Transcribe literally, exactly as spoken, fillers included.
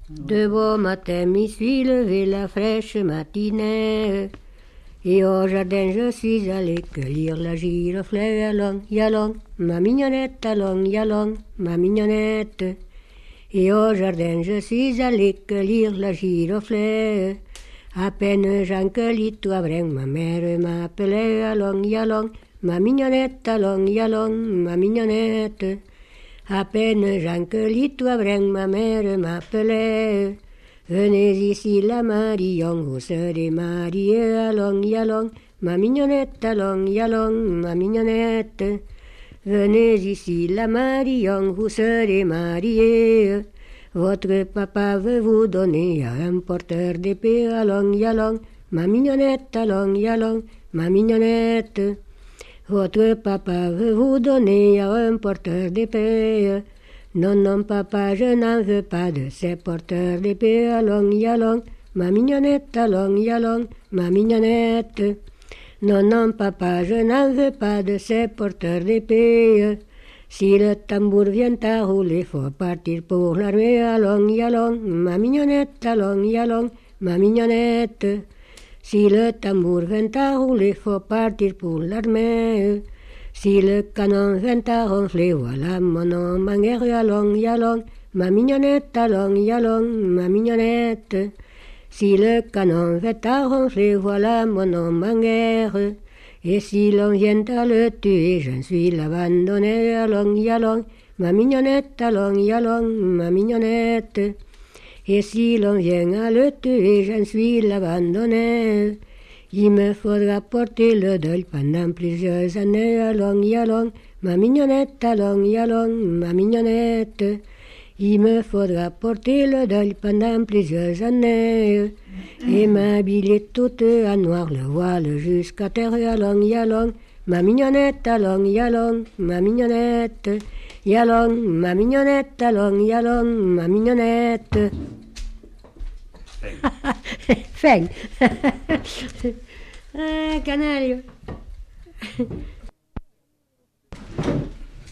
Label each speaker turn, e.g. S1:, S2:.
S1: De beau matin m'y suis levé la fraîche matinée. Et au jardin je suis allé cueillir la girofle. Allons, allons, ma mignonnette, allons, allons, ma mignonnette. Et au jardin je suis allé cueillir la girofle. À peine j'en cueillis tout vrai, ma mère m'appelait. Allons, allons, ma mignonnette, allons, allons, ma mignonnette. À peine j'en cueillis tout vrai, ma mère m'appelait. Venez ici la Marion, vous serez mariée. Allons, allons, ma mignonnette, allons, allons, ma mignonnette. Venez ici la Marion, vous serez mariée. Votre papa veut vous donner à un porteur d'épée. Allons, allons, ma mignonnette, allons, allons, ma mignonnette. Votre papa veut vous donner à un porteur d'épée. Non, non, papa, je n'en veux pas de ces porteurs d'épée. Allons, allons, ma mignonnette, allons, allons, ma mignonnette. Non, non, papa, je n'en veux pas de ces porteurs d'épée. Si le tambour vient à rouler, faut partir pour l'armée. Allons, allons, ma mignonnette, allons, allons, ma mignonnette. Si le tambour vient à rouler, faut partir pour l'armée. Si le canon vient à ronfler, voilà mon nom, ma guerre. Allons, allons, ma mignonnette, allons, allons, ma mignonnette. Si le canon vient à ronfler, voilà mon nom, ma guerre. Et si l'on vient à le tuer, je suis l'abandonné. Allons, allons, ma mignonnette, allons, allons, ma mignonnette. Et si l'on vient à le tuer, je suis l'abandonné. Il me faudra porter le deuil pendant plusieurs années. Allons, allons, ma mignonnette, allons, allons, ma mignonnette. Il me faudra porter le deuil pendant plusieurs années. Et m'habiller toute en noir, le voile jusqu'à terre. Allons, allons, ma mignonnette, allons, allons, ma mignonnette. Allons, ma mignonnette, allons, allons, ma mignonnette. Fin. Ah, canario.